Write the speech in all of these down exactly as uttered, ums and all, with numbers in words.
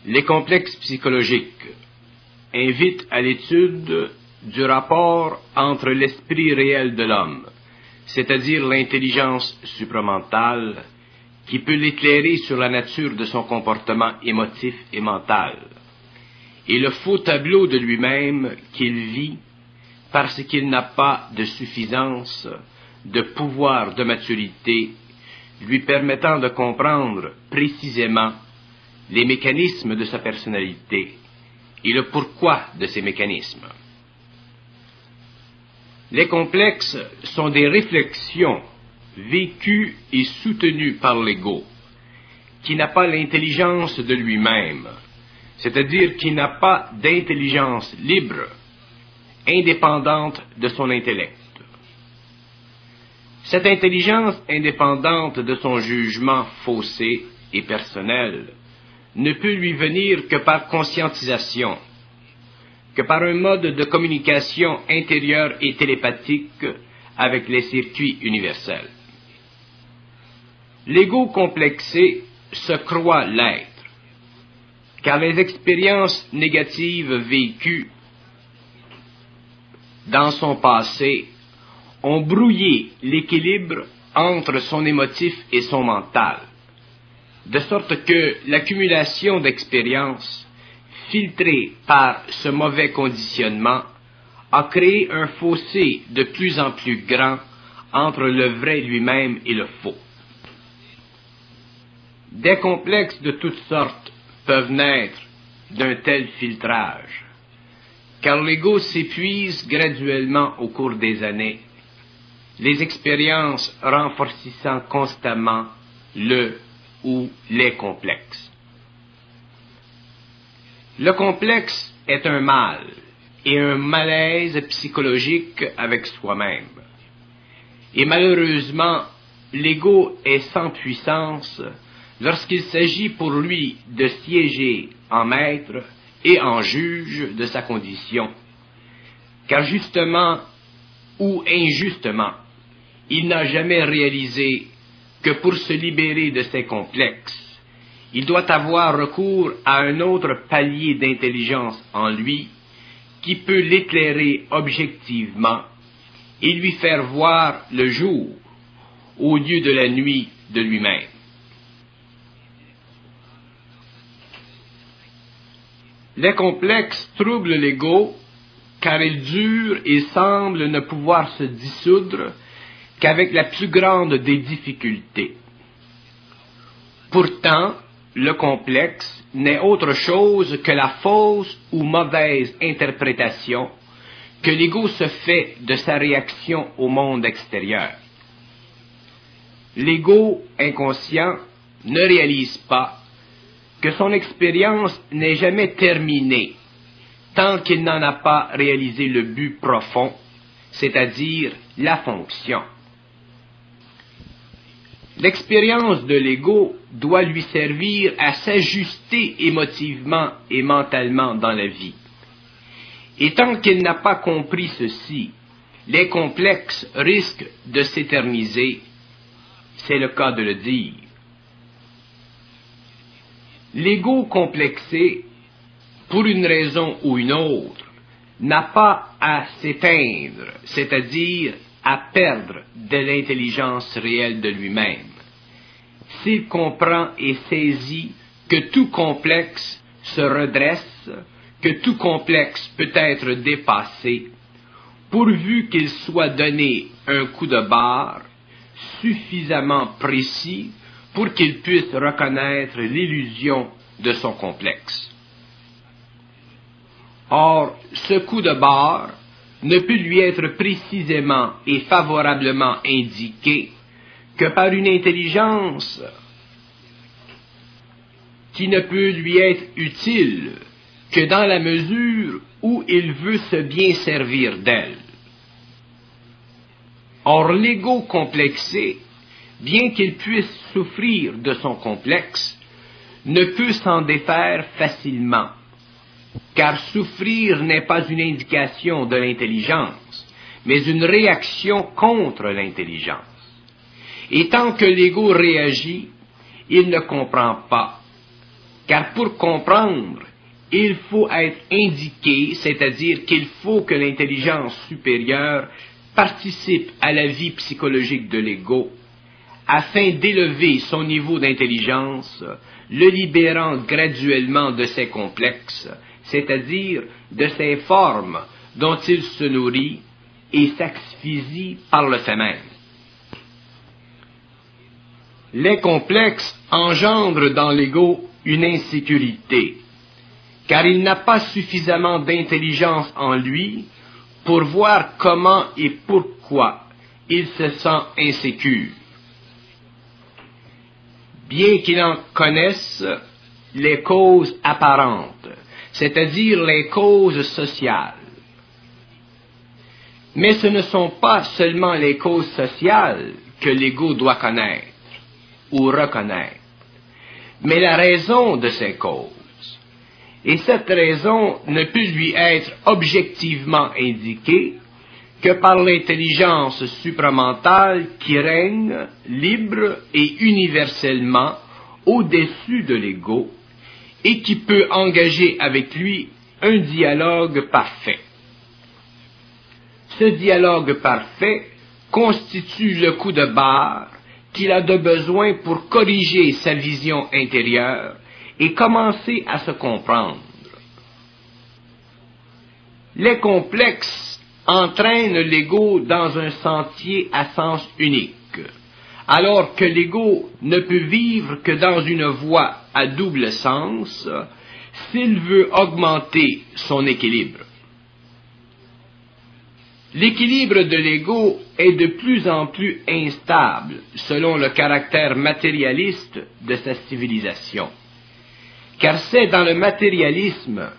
Les complexes psychologiques invitent à l'étude du rapport entre l'esprit réel de l'homme, c'est-à-dire l'intelligence supramentale, qui peut l'éclairer sur la nature de son comportement émotif et mental, et le faux tableau de lui-même qu'il vit parce qu'il n'a pas de suffisance, de pouvoir, de maturité, lui permettant de comprendre précisément les mécanismes de sa personnalité et le pourquoi de ces mécanismes. Les complexes sont des réflexions vécues et soutenues par l'ego, qui n'a pas l'intelligence de lui-même, c'est-à-dire qui n'a pas d'intelligence libre, indépendante de son intellect. Cette intelligence indépendante de son jugement faussé et personnel ne peut lui venir que par conscientisation, que par un mode de communication intérieure et télépathique avec les circuits universels. L'ego complexé se croit l'être, car les expériences négatives vécues dans son passé ont brouillé l'équilibre entre son émotif et son mental, de sorte que l'accumulation d'expériences filtrées par ce mauvais conditionnement a créé un fossé de plus en plus grand entre le vrai lui-même et le faux. Des complexes de toutes sortes peuvent naître d'un tel filtrage, car l'ego s'épuise graduellement au cours des années, les expériences renforcissant constamment le ou les complexes. Le complexe est un mal et un malaise psychologique avec soi-même. Et malheureusement, l'ego est sans puissance lorsqu'il s'agit pour lui de siéger en maître et en juge de sa condition, car justement ou injustement, il n'a jamais réalisé que pour se libérer de ses complexes, il doit avoir recours à un autre palier d'intelligence en lui qui peut l'éclairer objectivement et lui faire voir le jour au lieu de la nuit de lui-même. Les complexes troublent l'ego car ils durent et semblent ne pouvoir se dissoudre qu'avec la plus grande des difficultés. Pourtant, le complexe n'est autre chose que la fausse ou mauvaise interprétation que l'ego se fait de sa réaction au monde extérieur. L'ego inconscient ne réalise pas que son expérience n'est jamais terminée tant qu'il n'en a pas réalisé le but profond, c'est-à-dire la fonction. L'expérience de l'ego doit lui servir à s'ajuster émotivement et mentalement dans la vie. Et tant qu'il n'a pas compris ceci, les complexes risquent de s'éterniser, c'est le cas de le dire. L'ego complexé, pour une raison ou une autre, n'a pas à s'éteindre, c'est-à-dire à perdre de l'intelligence réelle de lui-même, s'il comprend et saisit que tout complexe se redresse, que tout complexe peut être dépassé, pourvu qu'il soit donné un coup de barre suffisamment précis pour qu'il puisse reconnaître l'illusion de son complexe. Or, ce coup de barre ne peut lui être précisément et favorablement indiqué que par une intelligence qui ne peut lui être utile que dans la mesure où il veut se bien servir d'elle. Or, l'ego complexé, bien qu'il puisse souffrir de son complexe, ne peut s'en défaire facilement, car souffrir n'est pas une indication de l'intelligence, mais une réaction contre l'intelligence. Et tant que l'ego réagit, il ne comprend pas car pour comprendre, il faut être indiqué, c'est-à-dire qu'il faut que l'intelligence supérieure participe à la vie psychologique de l'ego, afin d'élever son niveau d'intelligence, le libérant graduellement de ses complexes, c'est-à-dire de ces formes dont il se nourrit et s'asphyxie par le fait même. Les complexes engendrent dans l'ego une insécurité, car il n'a pas suffisamment d'intelligence en lui pour voir comment et pourquoi il se sent insécure. Bien qu'il en connaisse les causes apparentes, c'est-à-dire les causes sociales. Mais ce ne sont pas seulement les causes sociales que l'ego doit connaître ou reconnaître, mais la raison de ces causes. Et cette raison ne peut lui être objectivement indiquée que par l'intelligence supramentale qui règne libre et universellement au-dessus de l'ego et qui peut engager avec lui un dialogue parfait. Ce dialogue parfait constitue le coup de barre qu'il a de besoin pour corriger sa vision intérieure et commencer à se comprendre. Les complexes entraînent l'ego dans un sentier à sens unique, alors que l'ego ne peut vivre que dans une voie à double sens s'il veut augmenter son équilibre. L'équilibre de l'ego est de plus en plus instable selon le caractère matérialiste de sa civilisation, car c'est dans le matérialisme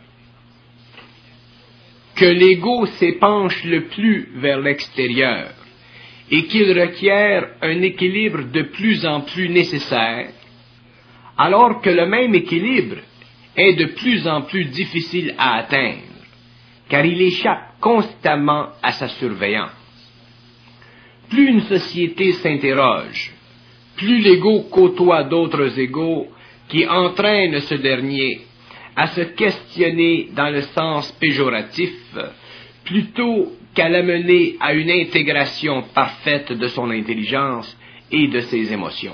que l'ego s'épanche le plus vers l'extérieur et qu'il requiert un équilibre de plus en plus nécessaire, alors que le même équilibre est de plus en plus difficile à atteindre, car il échappe constamment à sa surveillance. Plus une société s'interroge, plus l'ego côtoie d'autres égos qui entraînent ce dernier à se questionner dans le sens péjoratif, plutôt qu'à l'amener à une intégration parfaite de son intelligence et de ses émotions.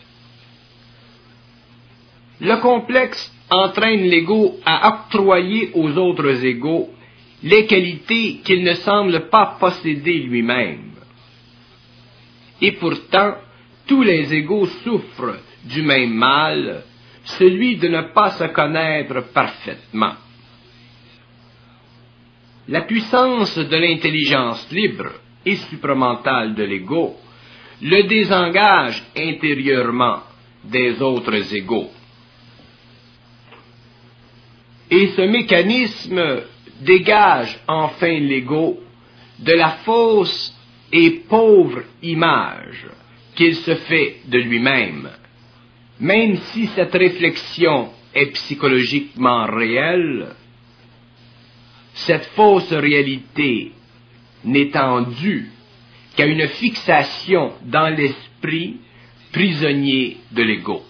Le complexe entraîne l'ego à octroyer aux autres égos les qualités qu'il ne semble pas posséder lui-même. Et pourtant, tous les égos souffrent du même mal, celui de ne pas se connaître parfaitement. La puissance de l'intelligence libre et supramentale de l'ego le désengage intérieurement des autres égos. Et ce mécanisme dégage enfin l'ego de la fausse et pauvre image qu'il se fait de lui-même, même si cette réflexion est psychologiquement réelle. Cette fausse réalité n'étant due qu'à une fixation dans l'esprit prisonnier de l'ego.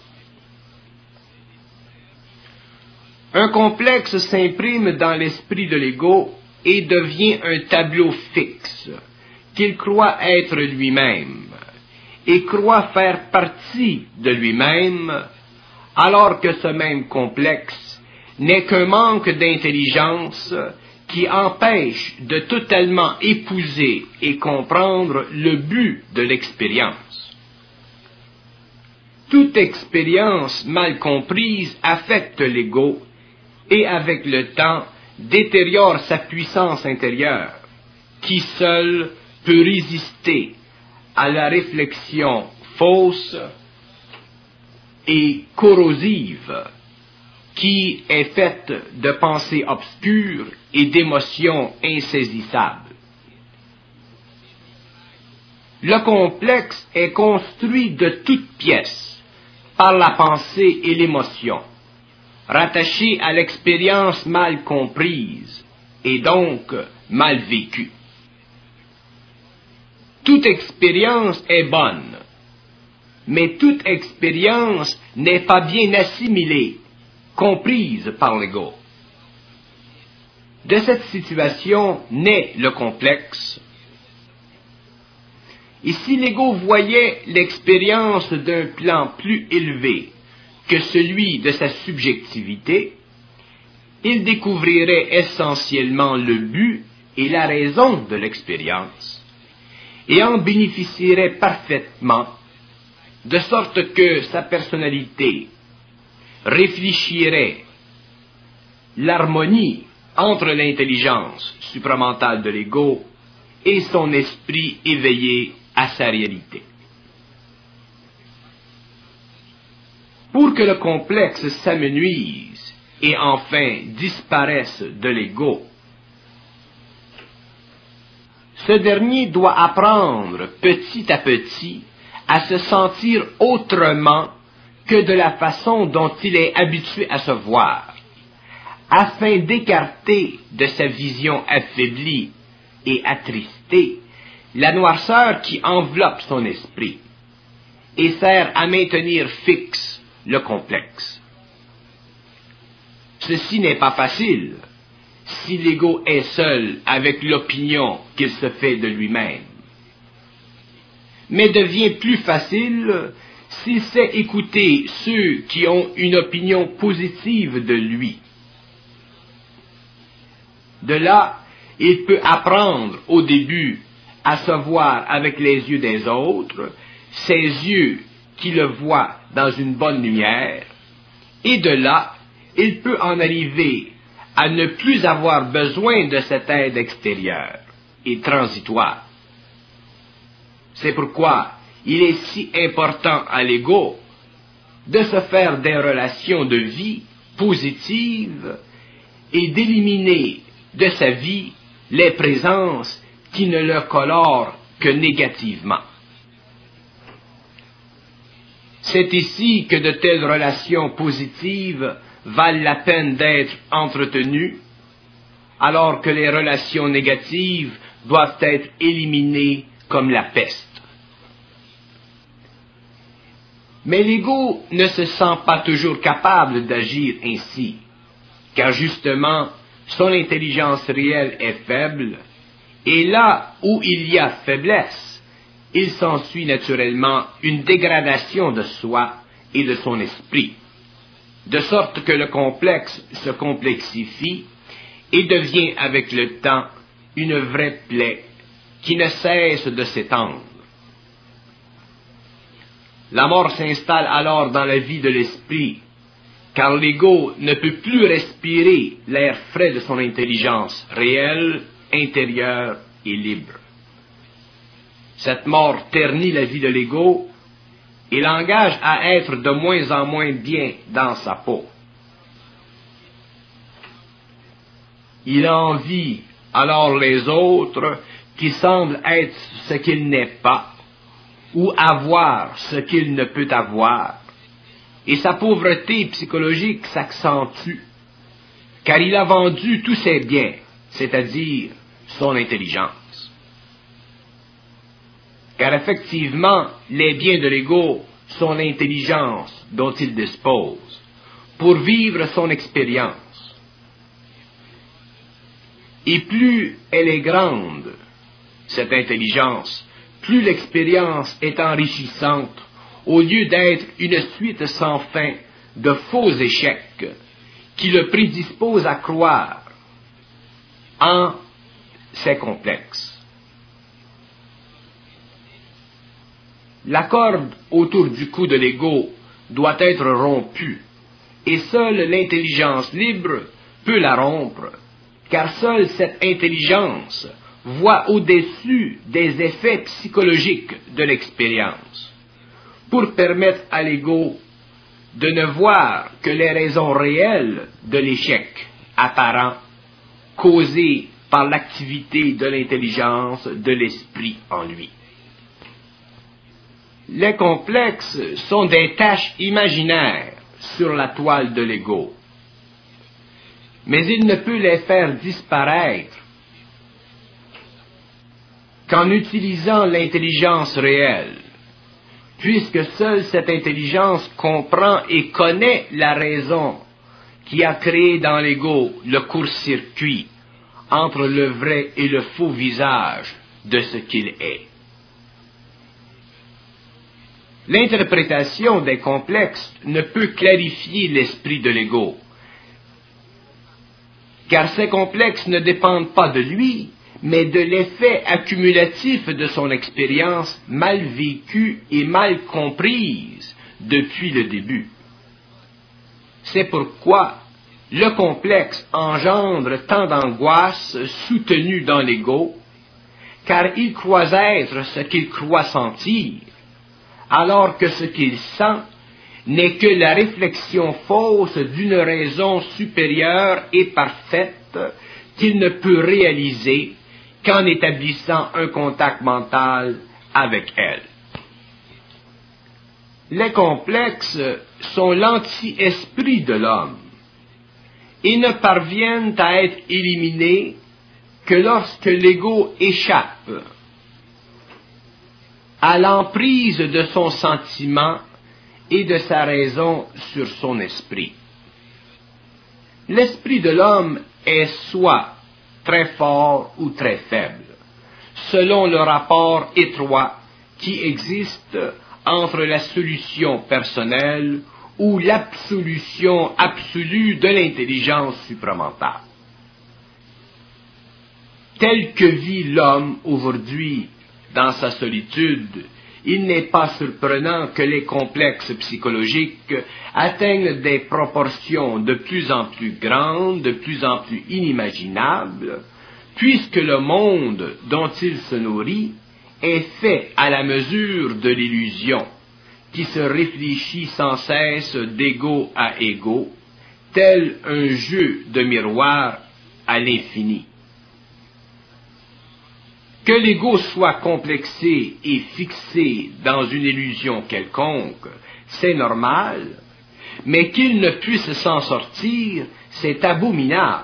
Un complexe s'imprime dans l'esprit de l'ego et devient un tableau fixe qu'il croit être lui-même et croit faire partie de lui-même, alors que ce même complexe n'est qu'un manque d'intelligence qui empêche de totalement épouser et comprendre le but de l'expérience. Toute expérience mal comprise affecte l'ego et avec le temps détériore sa puissance intérieure, qui seule peut résister à la réflexion fausse et corrosive qui est faite de pensées obscures et d'émotions insaisissables. Le complexe est construit de toutes pièces par la pensée et l'émotion, rattaché à l'expérience mal comprise et donc mal vécue. Toute expérience est bonne, mais toute expérience n'est pas bien assimilée, comprise par l'ego. De cette situation naît le complexe. Et si l'ego voyait l'expérience d'un plan plus élevé que celui de sa subjectivité, il découvrirait essentiellement le but et la raison de l'expérience, et en bénéficierait parfaitement, de sorte que sa personnalité réfléchirait l'harmonie entre l'intelligence supramentale de l'ego et son esprit éveillé à sa réalité. Pour que le complexe s'amenuise et enfin disparaisse de l'ego, ce dernier doit apprendre petit à petit à se sentir autrement que de la façon dont il est habitué à se voir, afin d'écarter de sa vision affaiblie et attristée la noirceur qui enveloppe son esprit et sert à maintenir fixe le complexe. Ceci n'est pas facile si l'ego est seul avec l'opinion qu'il se fait de lui-même, mais devient plus facile s'il sait écouter ceux qui ont une opinion positive de lui. De là, il peut apprendre au début à se voir avec les yeux des autres, ces yeux qui le voient dans une bonne lumière, et de là, il peut en arriver à ne plus avoir besoin de cette aide extérieure et transitoire. C'est pourquoi il est si important à l'ego de se faire des relations de vie positives et d'éliminer de sa vie les présences qui ne le colorent que négativement. C'est ici que de telles relations positives valent la peine d'être entretenues, alors que les relations négatives doivent être éliminées comme la peste. Mais l'ego ne se sent pas toujours capable d'agir ainsi, car justement, son intelligence réelle est faible, et là où il y a faiblesse, il s'ensuit naturellement une dégradation de soi et de son esprit, de sorte que le complexe se complexifie et devient avec le temps une vraie plaie qui ne cesse de s'étendre. La mort s'installe alors dans la vie de l'esprit, car l'ego ne peut plus respirer l'air frais de son intelligence réelle, intérieure et libre. Cette mort ternit la vie de l'ego et l'engage à être de moins en moins bien dans sa peau. Il envie alors les autres qui semblent être ce qu'il n'est pas, ou avoir ce qu'il ne peut avoir, et sa pauvreté psychologique s'accentue, car il a vendu tous ses biens, c'est-à-dire son intelligence. Car effectivement, les biens de l'ego sont l'intelligence dont il dispose, pour vivre son expérience. Et plus elle est grande, cette intelligence, plus l'expérience est enrichissante, au lieu d'être une suite sans fin de faux échecs qui le prédisposent à croire en ses complexes. La corde autour du cou de l'ego doit être rompue, et seule l'intelligence libre peut la rompre, car seule cette intelligence voit au-dessus des effets psychologiques de l'expérience, pour permettre à l'ego de ne voir que les raisons réelles de l'échec apparent causé par l'activité de l'intelligence de l'esprit en lui. Les complexes sont des taches imaginaires sur la toile de l'ego, mais il ne peut les faire disparaître qu'en utilisant l'intelligence réelle, puisque seule cette intelligence comprend et connaît la raison qui a créé dans l'ego le court-circuit entre le vrai et le faux visage de ce qu'il est. L'interprétation des complexes ne peut clarifier l'esprit de l'ego, car ces complexes ne dépendent pas de lui, mais de l'effet accumulatif de son expérience mal vécue et mal comprise depuis le début. C'est pourquoi le complexe engendre tant d'angoisse soutenue dans l'ego, car il croit être ce qu'il croit sentir, alors que ce qu'il sent n'est que la réflexion fausse d'une raison supérieure et parfaite qu'il ne peut réaliser qu'en établissant un contact mental avec elle. Les complexes sont l'anti-esprit de l'homme et ne parviennent à être éliminés que lorsque l'ego échappe à l'emprise de son sentiment et de sa raison sur son esprit. L'esprit de l'homme est soit très fort ou très faible, selon le rapport étroit qui existe entre la solution personnelle ou l'absolution absolue de l'intelligence supramentale. Tel que vit l'homme aujourd'hui dans sa solitude, il n'est pas surprenant que les complexes psychologiques atteignent des proportions de plus en plus grandes, de plus en plus inimaginables, puisque le monde dont il se nourrit est fait à la mesure de l'illusion, qui se réfléchit sans cesse d'égo à égo, tel un jeu de miroir à l'infini. Que l'ego soit complexé et fixé dans une illusion quelconque, c'est normal, mais qu'il ne puisse s'en sortir, c'est abominable.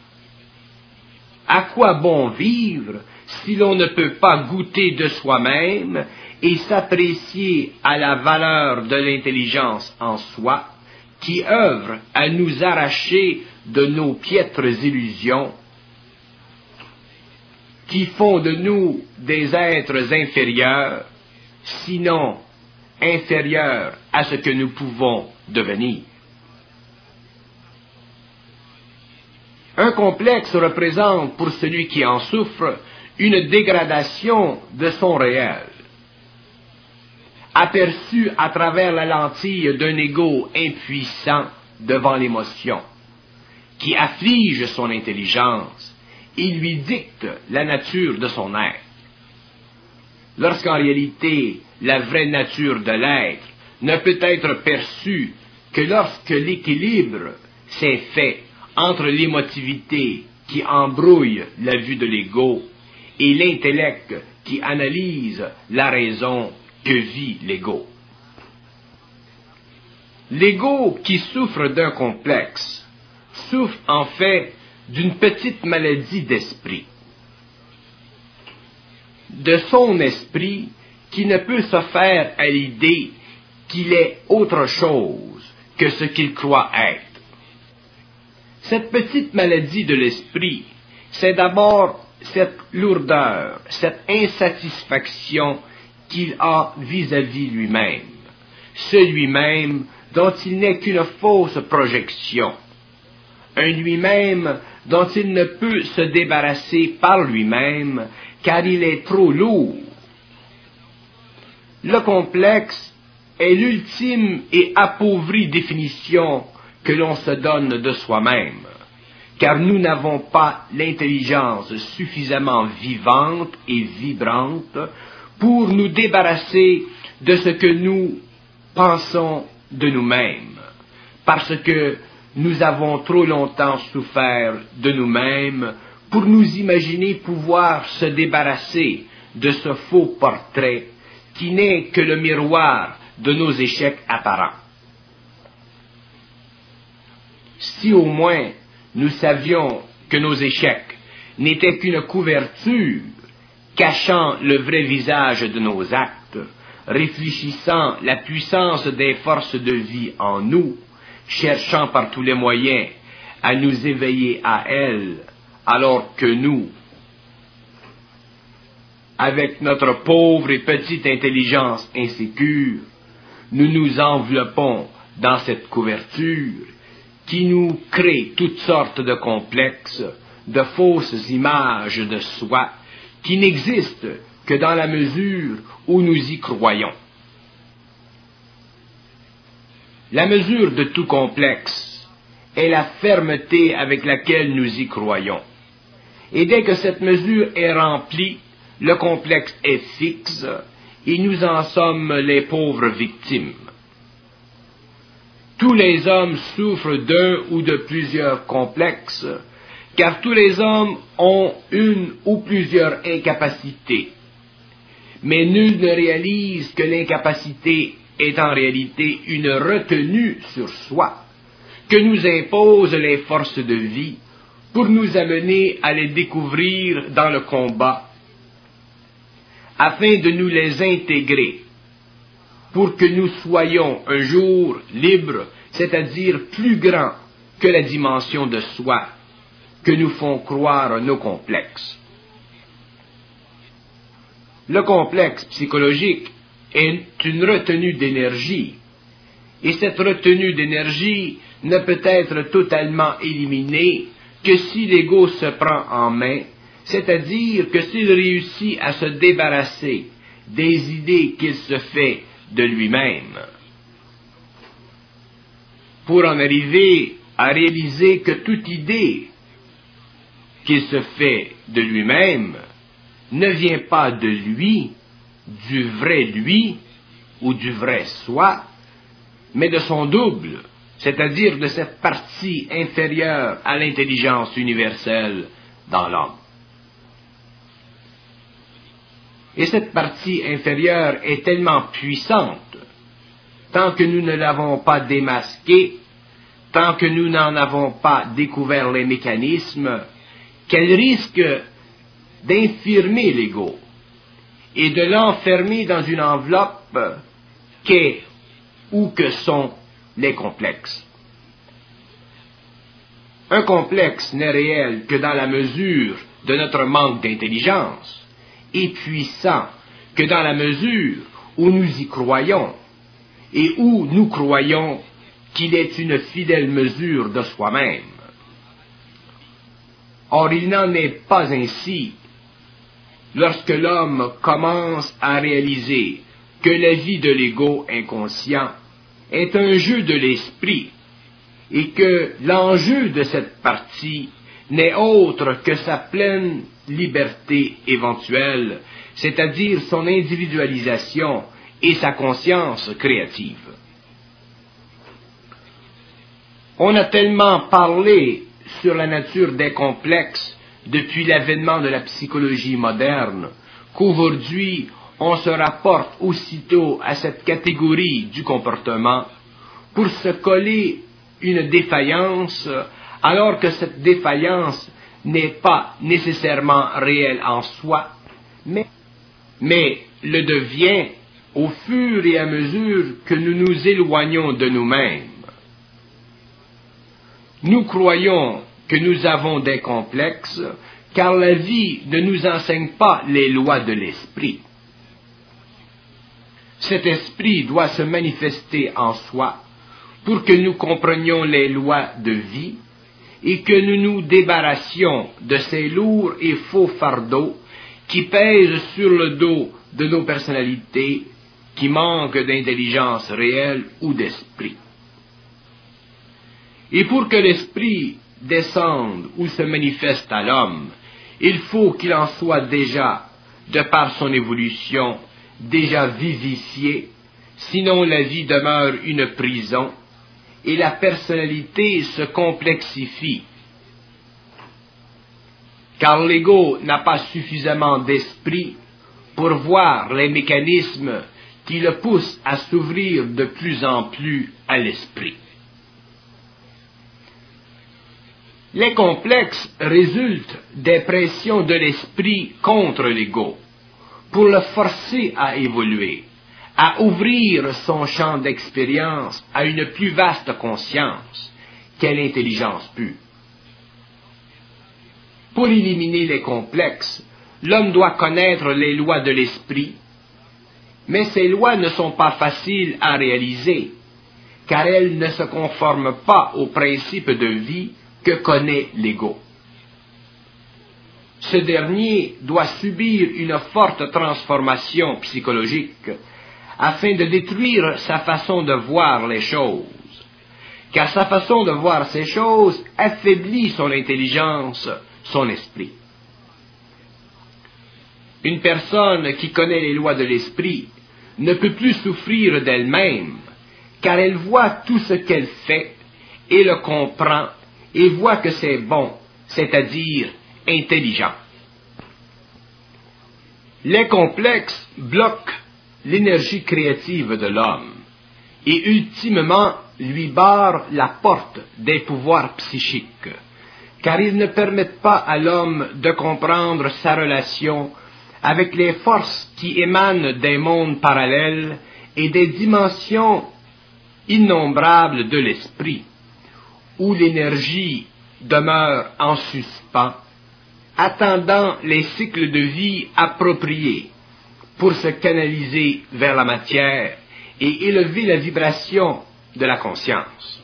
À quoi bon vivre si l'on ne peut pas goûter de soi-même et s'apprécier à la valeur de l'intelligence en soi, qui œuvre à nous arracher de nos piètres illusions, qui font de nous des êtres inférieurs, sinon inférieurs à ce que nous pouvons devenir. Un complexe représente pour celui qui en souffre une dégradation de son réel, aperçu à travers la lentille d'un ego impuissant devant l'émotion, qui afflige son intelligence et lui dicte la nature de son être. Lorsqu'en réalité, la vraie nature de l'être ne peut être perçue que lorsque l'équilibre s'est fait entre l'émotivité qui embrouille la vue de l'ego et l'intellect qui analyse la raison que vit l'ego. L'ego qui souffre d'un complexe souffre en fait d'une petite maladie d'esprit, de son esprit qui ne peut se faire à l'idée qu'il est autre chose que ce qu'il croit être. Cette petite maladie de l'esprit, c'est d'abord cette lourdeur, cette insatisfaction qu'il a vis-à-vis lui-même, ce lui-même dont il n'est qu'une fausse projection, un lui-même dont il ne peut se débarrasser par lui-même, car il est trop lourd. Le complexe est l'ultime et appauvrie définition que l'on se donne de soi-même, car nous n'avons pas l'intelligence suffisamment vivante et vibrante pour nous débarrasser de ce que nous pensons de nous-mêmes, parce que nous avons trop longtemps souffert de nous-mêmes pour nous imaginer pouvoir se débarrasser de ce faux portrait qui n'est que le miroir de nos échecs apparents. Si au moins nous savions que nos échecs n'étaient qu'une couverture cachant le vrai visage de nos actes, réfléchissant la puissance des forces de vie en nous, cherchant par tous les moyens à nous éveiller à elle, alors que nous, avec notre pauvre et petite intelligence insécure, nous nous enveloppons dans cette couverture qui nous crée toutes sortes de complexes, de fausses images de soi qui n'existent que dans la mesure où nous y croyons. La mesure de tout complexe est la fermeté avec laquelle nous y croyons. Et dès que cette mesure est remplie, le complexe est fixe et nous en sommes les pauvres victimes. Tous les hommes souffrent d'un ou de plusieurs complexes, car tous les hommes ont une ou plusieurs incapacités. Mais nul ne réalise que l'incapacité est en réalité une retenue sur soi, que nous imposent les forces de vie pour nous amener à les découvrir dans le combat, afin de nous les intégrer, pour que nous soyons un jour libres, c'est-à-dire plus grands que la dimension de soi que nous font croire nos complexes. Le complexe psychologique est une retenue d'énergie, et cette retenue d'énergie ne peut être totalement éliminée que si l'ego se prend en main, c'est-à-dire que s'il réussit à se débarrasser des idées qu'il se fait de lui-même. Pour en arriver à réaliser que toute idée qu'il se fait de lui-même ne vient pas de lui, du vrai lui ou du vrai soi, mais de son double, c'est-à-dire de cette partie inférieure à l'intelligence universelle dans l'homme. Et cette partie inférieure est tellement puissante, tant que nous ne l'avons pas démasquée, tant que nous n'en avons pas découvert les mécanismes, qu'elle risque d'infirmer l'ego et de l'enfermer dans une enveloppe qu'est ou que sont les complexes. Un complexe n'est réel que dans la mesure de notre manque d'intelligence, et puissant que dans la mesure où nous y croyons, et où nous croyons qu'il est une fidèle mesure de soi-même. Or, il n'en est pas ainsi lorsque l'homme commence à réaliser que la vie de l'ego inconscient est un jeu de l'esprit, et que l'enjeu de cette partie n'est autre que sa pleine liberté éventuelle, c'est-à-dire son individualisation et sa conscience créative. On a tellement parlé sur la nature des complexes depuis l'avènement de la psychologie moderne qu'aujourd'hui on se rapporte aussitôt à cette catégorie du comportement pour se coller une défaillance, alors que cette défaillance n'est pas nécessairement réelle en soi, mais, mais le devient au fur et à mesure que nous nous éloignons de nous-mêmes. Nous croyons que nous avons des complexes, car la vie ne nous enseigne pas les lois de l'esprit. Cet esprit doit se manifester en soi pour que nous comprenions les lois de vie et que nous nous débarrassions de ces lourds et faux fardeaux qui pèsent sur le dos de nos personnalités qui manquent d'intelligence réelle ou d'esprit. Et pour que l'esprit descende ou se manifeste à l'homme, il faut qu'il en soit déjà, de par son évolution, déjà vivifié, sinon la vie demeure une prison, et la personnalité se complexifie. Car l'ego n'a pas suffisamment d'esprit pour voir les mécanismes qui le poussent à s'ouvrir de plus en plus à l'esprit. Les complexes résultent des pressions de l'esprit contre l'ego, pour le forcer à évoluer, à ouvrir son champ d'expérience à une plus vaste conscience qu'est l'intelligence pure. Pour éliminer les complexes, l'homme doit connaître les lois de l'esprit, mais ces lois ne sont pas faciles à réaliser, car elles ne se conforment pas aux principes de vie que connaît l'ego. Ce dernier doit subir une forte transformation psychologique afin de détruire sa façon de voir les choses, car sa façon de voir ces choses affaiblit son intelligence, son esprit. Une personne qui connaît les lois de l'esprit ne peut plus souffrir d'elle-même, car elle voit tout ce qu'elle fait et le comprend et voit que c'est bon, c'est-à-dire intelligent. Les complexes bloquent l'énergie créative de l'homme et ultimement lui barrent la porte des pouvoirs psychiques, car ils ne permettent pas à l'homme de comprendre sa relation avec les forces qui émanent des mondes parallèles et des dimensions innombrables de l'esprit, où l'énergie demeure en suspens, attendant les cycles de vie appropriés pour se canaliser vers la matière et élever la vibration de la conscience.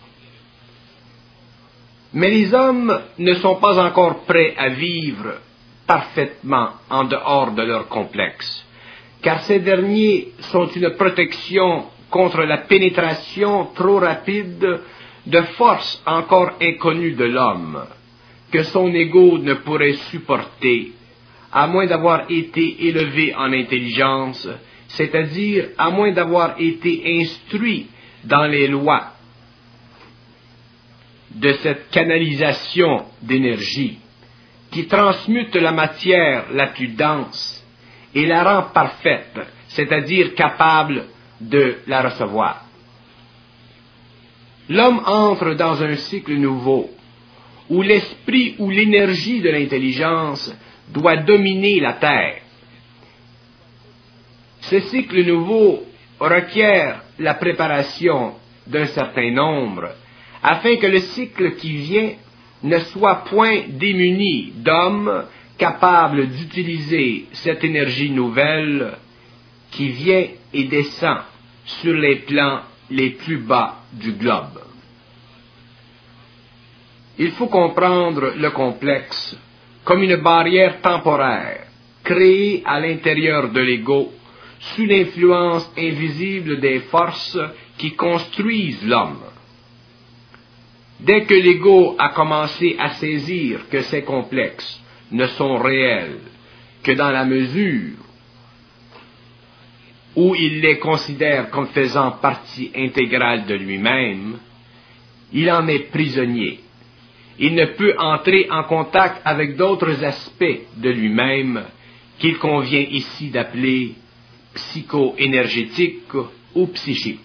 Mais les hommes ne sont pas encore prêts à vivre parfaitement en dehors de leurs complexes, car ces derniers sont une protection contre la pénétration trop rapide de forces encore inconnues de l'homme, que son ego ne pourrait supporter, à moins d'avoir été élevé en intelligence, c'est-à-dire à moins d'avoir été instruit dans les lois de cette canalisation d'énergie qui transmute la matière la plus dense et la rend parfaite, c'est-à-dire capable de la recevoir. L'homme entre dans un cycle nouveau, où l'esprit ou l'énergie de l'intelligence doit dominer la terre. Ce cycle nouveau requiert la préparation d'un certain nombre, afin que le cycle qui vient ne soit point démuni d'hommes capables d'utiliser cette énergie nouvelle qui vient et descend sur les plans les plus bas du globe. Il faut comprendre le complexe comme une barrière temporaire créée à l'intérieur de l'ego sous l'influence invisible des forces qui construisent l'homme. Dès que l'ego a commencé à saisir que ces complexes ne sont réels que dans la mesure où il les considère comme faisant partie intégrale de lui-même, il en est prisonnier. Il ne peut entrer en contact avec d'autres aspects de lui-même qu'il convient ici d'appeler psycho-énergétiques ou psychiques.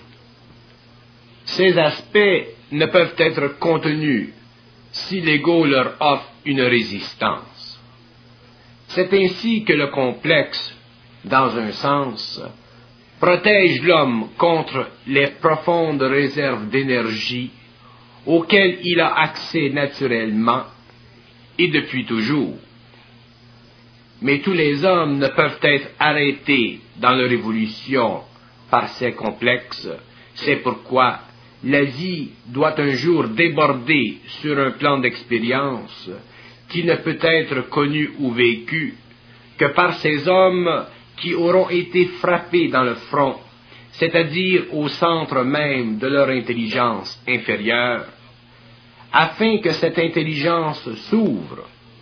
Ces aspects ne peuvent être contenus si l'ego leur offre une résistance. C'est ainsi que le complexe, dans un sens, protège l'homme contre les profondes réserves d'énergie auxquelles il a accès naturellement et depuis toujours. Mais tous les hommes ne peuvent être arrêtés dans leur évolution par ces complexes. C'est pourquoi la vie doit un jour déborder sur un plan d'expérience qui ne peut être connu ou vécu que par ces hommes qui auront été frappés dans le front, c'est-à-dire au centre même de leur intelligence inférieure, afin que cette intelligence s'ouvre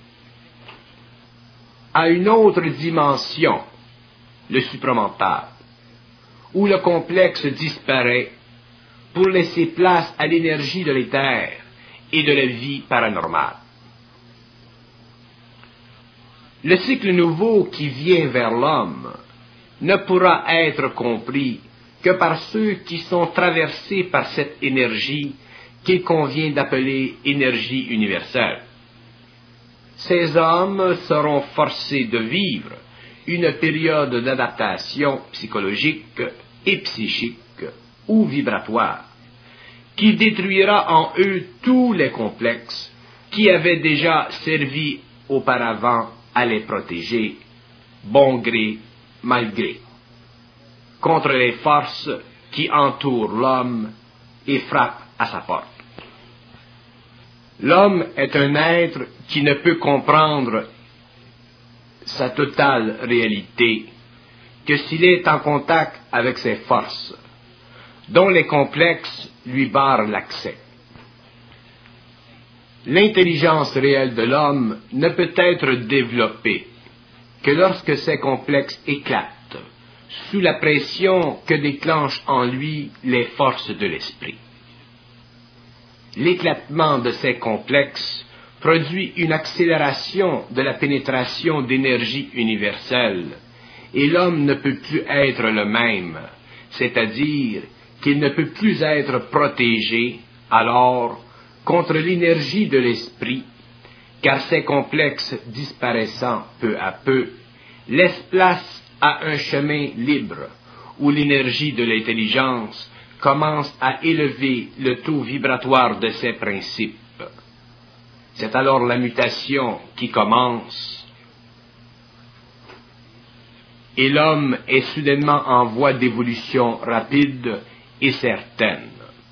à une autre dimension, le supramental, où le complexe disparaît pour laisser place à l'énergie de l'éther et de la vie paranormale. Le cycle nouveau qui vient vers l'homme ne pourra être compris que par ceux qui sont traversés par cette énergie qu'il convient d'appeler énergie universelle. Ces hommes seront forcés de vivre une période d'adaptation psychologique et psychique ou vibratoire, qui détruira en eux tous les complexes qui avaient déjà servi auparavant à les protéger, bon gré, mal gré, contre les forces qui entourent l'homme et frappent à sa porte. L'homme est un être qui ne peut comprendre sa totale réalité que s'il est en contact avec ses forces, dont les complexes lui barrent l'accès. L'intelligence réelle de l'homme ne peut être développée que lorsque ces complexes éclatent sous la pression que déclenchent en lui les forces de l'esprit. L'éclatement de ces complexes produit une accélération de la pénétration d'énergie universelle, et l'homme ne peut plus être le même, c'est-à-dire qu'il ne peut plus être protégé, alors, contre l'énergie de l'esprit, car ces complexes disparaissant peu à peu, laissent place à un chemin libre, où l'énergie de l'intelligence commence à élever le taux vibratoire de ses principes. C'est alors la mutation qui commence, et l'homme est soudainement en voie d'évolution rapide et certaine.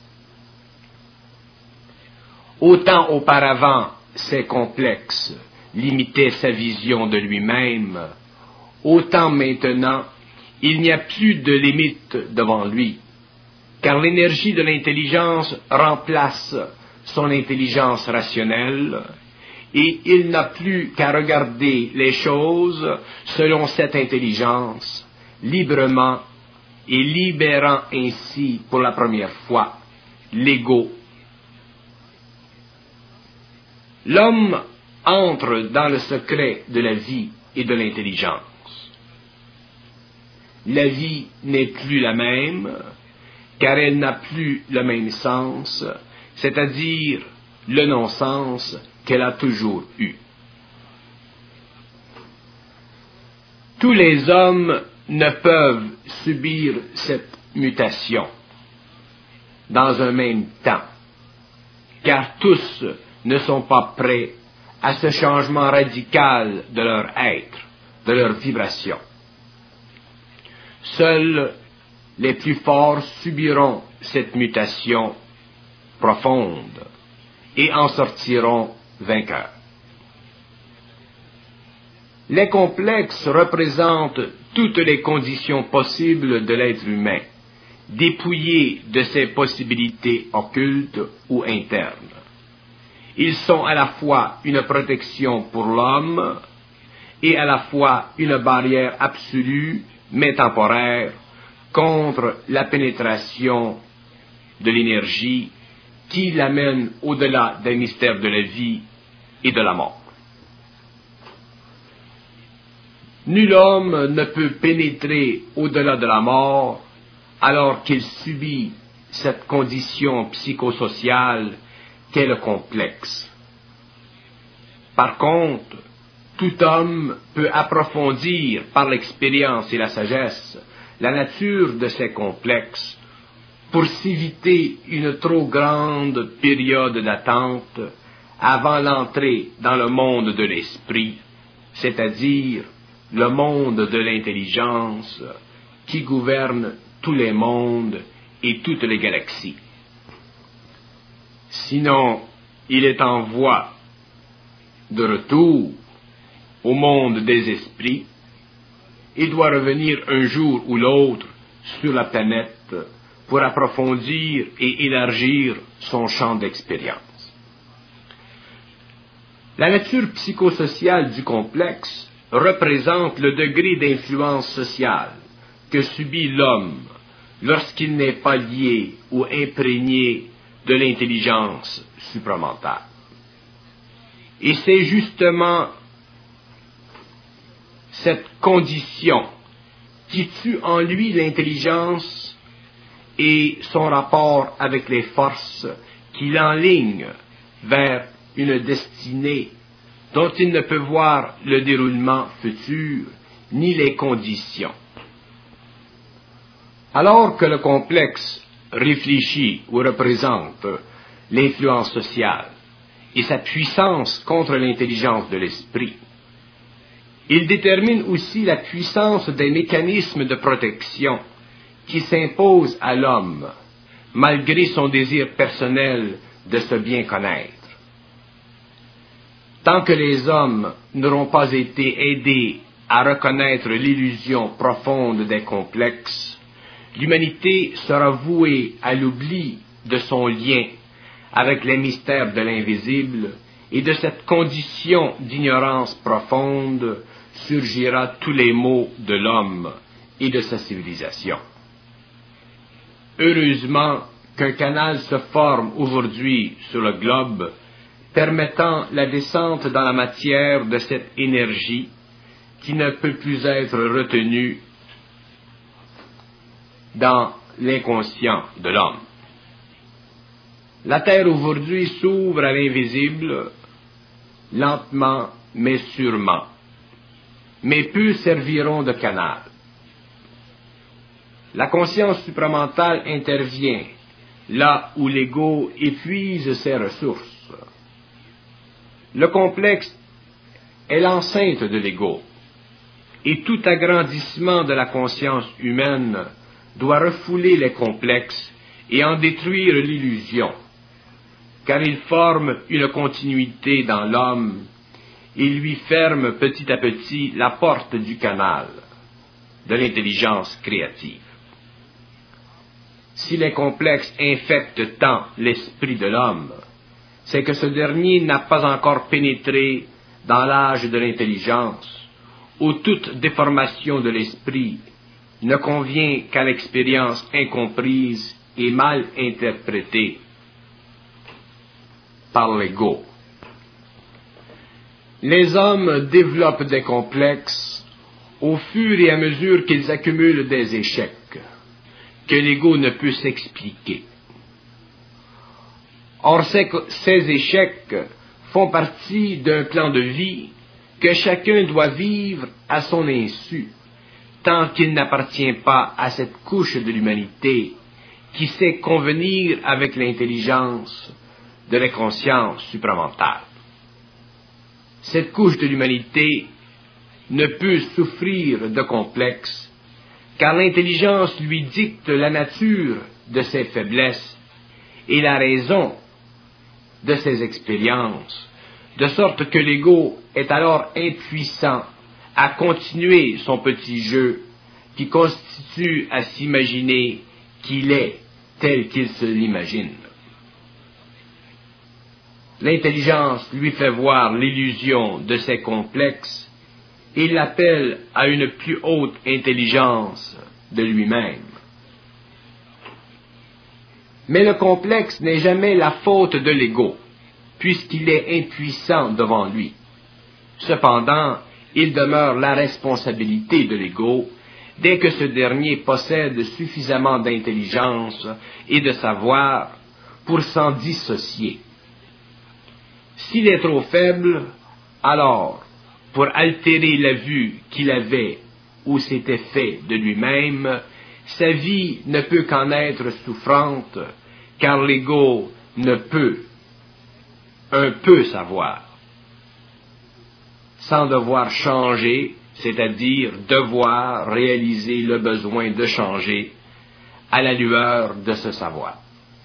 Autant auparavant ses complexes limitaient sa vision de lui-même, autant maintenant il n'y a plus de limite devant lui, car l'énergie de l'intelligence remplace son intelligence rationnelle, et il n'a plus qu'à regarder les choses selon cette intelligence, librement et libérant ainsi pour la première fois l'ego. L'homme entre dans le secret de la vie et de l'intelligence. La vie n'est plus la même, car elle n'a plus le même sens, c'est-à-dire le non-sens qu'elle a toujours eu. Tous les hommes ne peuvent subir cette mutation dans un même temps, car tous ne sont pas prêts à ce changement radical de leur être, de leur vibration. Seuls les plus forts subiront cette mutation profonde et en sortiront vainqueurs. Les complexes représentent toutes les conditions possibles de l'être humain, dépouillé de ses possibilités occultes ou internes. Ils sont à la fois une protection pour l'homme et à la fois une barrière absolue, mais temporaire, contre la pénétration de l'énergie qui l'amène au-delà des mystères de la vie et de la mort. Nul homme ne peut pénétrer au-delà de la mort alors qu'il subit cette condition psychosociale qu'est le complexe. Par contre, tout homme peut approfondir par l'expérience et la sagesse la nature de ces complexes pour s'éviter une trop grande période d'attente avant l'entrée dans le monde de l'esprit, c'est-à-dire le monde de l'intelligence qui gouverne tous les mondes et toutes les galaxies. Sinon, il est en voie de retour au monde des esprits et doit revenir un jour ou l'autre sur la planète pour approfondir et élargir son champ d'expérience. La nature psychosociale du complexe représente le degré d'influence sociale que subit l'homme lorsqu'il n'est pas lié ou imprégné de l'intelligence supramentale. Et c'est justement cette condition qui tue en lui l'intelligence et son rapport avec les forces qui l'enlignent vers une destinée dont il ne peut voir le déroulement futur ni les conditions. Alors que le complexe réfléchit ou représente l'influence sociale et sa puissance contre l'intelligence de l'esprit, il détermine aussi la puissance des mécanismes de protection qui s'imposent à l'homme, malgré son désir personnel de se bien connaître. Tant que les hommes n'auront pas été aidés à reconnaître l'illusion profonde des complexes, l'humanité sera vouée à l'oubli de son lien avec les mystères de l'invisible, et de cette condition d'ignorance profonde surgira tous les maux de l'homme et de sa civilisation. Heureusement qu'un canal se forme aujourd'hui sur le globe, permettant la descente dans la matière de cette énergie qui ne peut plus être retenue dans l'inconscient de l'homme. La Terre aujourd'hui s'ouvre à l'invisible, lentement mais sûrement, mais peu serviront de canal. La conscience supramentale intervient là où l'ego épuise ses ressources. Le complexe est l'enceinte de l'ego, et tout agrandissement de la conscience humaine doit refouler les complexes et en détruire l'illusion, car il forme une continuité dans l'homme et lui ferme petit à petit la porte du canal de l'intelligence créative. Si les complexes infectent tant l'esprit de l'homme, c'est que ce dernier n'a pas encore pénétré dans l'âge de l'intelligence, où toute déformation de l'esprit ne convient qu'à l'expérience incomprise et mal interprétée par l'ego. Les hommes développent des complexes au fur et à mesure qu'ils accumulent des échecs que l'ego ne peut s'expliquer. Or, ces, ces échecs font partie d'un plan de vie que chacun doit vivre à son insu, tant qu'il n'appartient pas à cette couche de l'humanité qui sait convenir avec l'intelligence de la conscience supramentale. Cette couche de l'humanité ne peut souffrir de complexes, car l'intelligence lui dicte la nature de ses faiblesses et la raison de ses expériences, de sorte que l'ego est alors impuissant à continuer son petit jeu qui constitue à s'imaginer qu'il est tel qu'il se l'imagine. L'intelligence lui fait voir l'illusion de ses complexes et l'appelle à une plus haute intelligence de lui-même. Mais le complexe n'est jamais la faute de l'ego, puisqu'il est impuissant devant lui. Cependant, il demeure la responsabilité de l'ego dès que ce dernier possède suffisamment d'intelligence et de savoir pour s'en dissocier. S'il est trop faible, alors, pour altérer la vue qu'il avait ou s'était fait de lui-même, sa vie ne peut qu'en être souffrante, car l'ego ne peut, un peu savoir, sans devoir changer, c'est-à-dire devoir réaliser le besoin de changer à la lueur de ce savoir.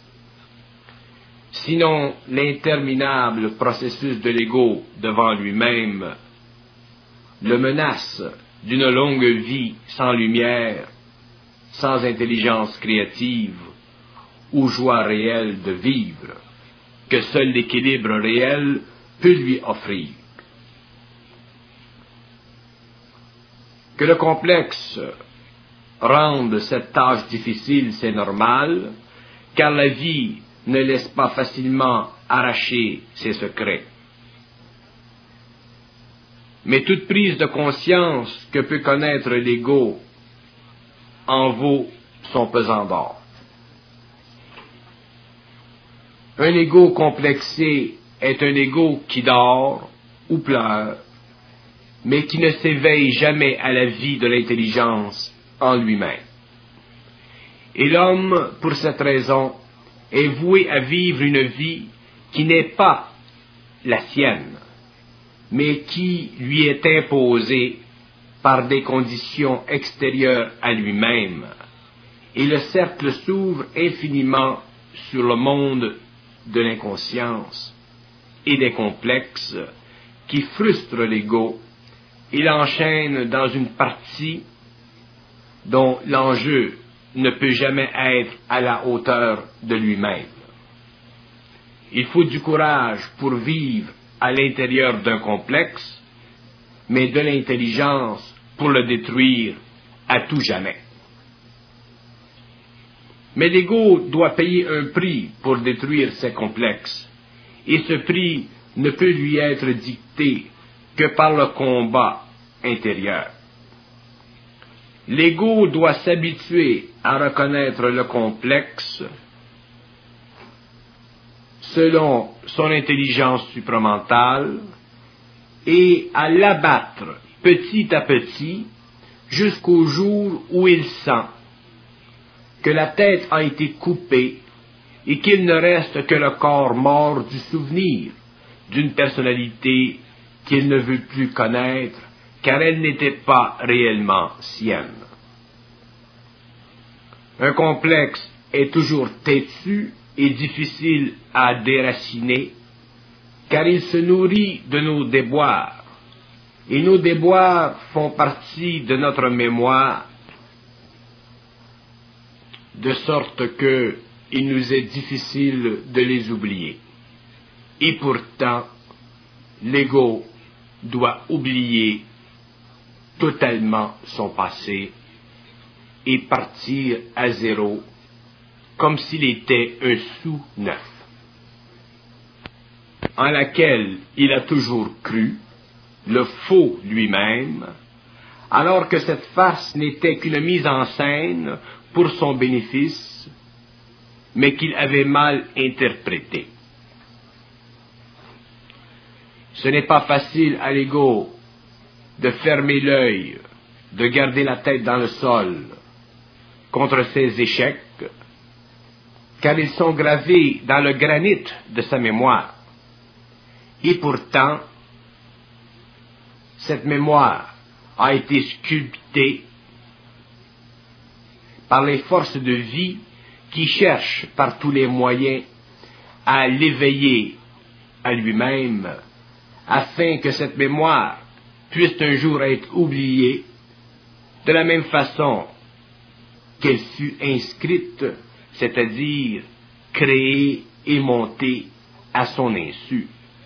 Sinon, l'interminable processus de l'ego devant lui-même le menace d'une longue vie sans lumière, sans intelligence créative ou joie réelle de vivre, que seul l'équilibre réel peut lui offrir. Que le complexe rende cette tâche difficile, c'est normal, car la vie ne laisse pas facilement arracher ses secrets. Mais toute prise de conscience que peut connaître l'ego en vaut son pesant d'or. Un ego complexé est un ego qui dort ou pleure mais qui ne s'éveille jamais à la vie de l'intelligence en lui-même. Et l'homme, pour cette raison, est voué à vivre une vie qui n'est pas la sienne, mais qui lui est imposée par des conditions extérieures à lui-même, et le cercle s'ouvre infiniment sur le monde de l'inconscience et des complexes qui frustrent l'ego et l'enchaînent dans une partie dont l'enjeu ne peut jamais être à la hauteur de lui-même. Il faut du courage pour vivre à l'intérieur d'un complexe, mais de l'intelligence pour le détruire à tout jamais. Mais l'ego doit payer un prix pour détruire ses complexes, et ce prix ne peut lui être dicté que par le combat intérieur. L'ego doit s'habituer à reconnaître le complexe selon son intelligence supramentale et à l'abattre petit à petit jusqu'au jour où il sent que la tête a été coupée et qu'il ne reste que le corps mort du souvenir d'une personnalité qu'il ne veut plus connaître car elle n'était pas réellement sienne. Un complexe est toujours têtu et difficile à déraciner, car il se nourrit de nos déboires, et nos déboires font partie de notre mémoire, de sorte que il nous est difficile de les oublier. Et pourtant, l'ego doit oublier totalement son passé et partir à zéro, comme s'il était un sou neuf, en laquelle il a toujours cru, le faux lui-même, alors que cette farce n'était qu'une mise en scène pour son bénéfice, mais qu'il avait mal interprétée. Ce n'est pas facile à l'ego de fermer l'œil, de garder la tête dans le sol contre ses échecs, car ils sont gravés dans le granit de sa mémoire. Et pourtant, cette mémoire a été sculptée par les forces de vie qui cherchent par tous les moyens à l'éveiller à lui-même, afin que cette mémoire puisse un jour être oubliée, de la même façon qu'elle fut inscrite, c'est-à-dire créée et montée à son insu.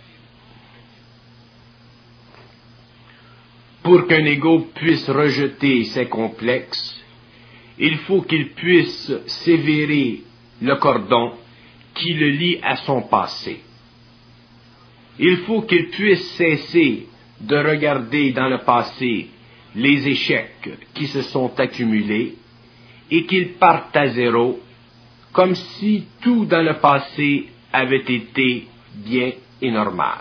Pour qu'un ego puisse rejeter ses complexes, il faut qu'il puisse sévérer le cordon qui le lie à son passé. Il faut qu'il puisse cesser de regarder dans le passé les échecs qui se sont accumulés et qu'il parte à zéro, comme si tout dans le passé avait été bien et normal.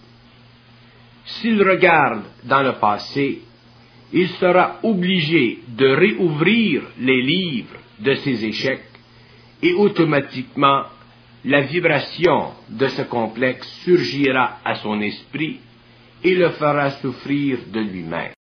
S'il regarde dans le passé, il sera obligé de réouvrir les livres de ses échecs et automatiquement la vibration de ce complexe surgira à son esprit et le fera souffrir de lui-même.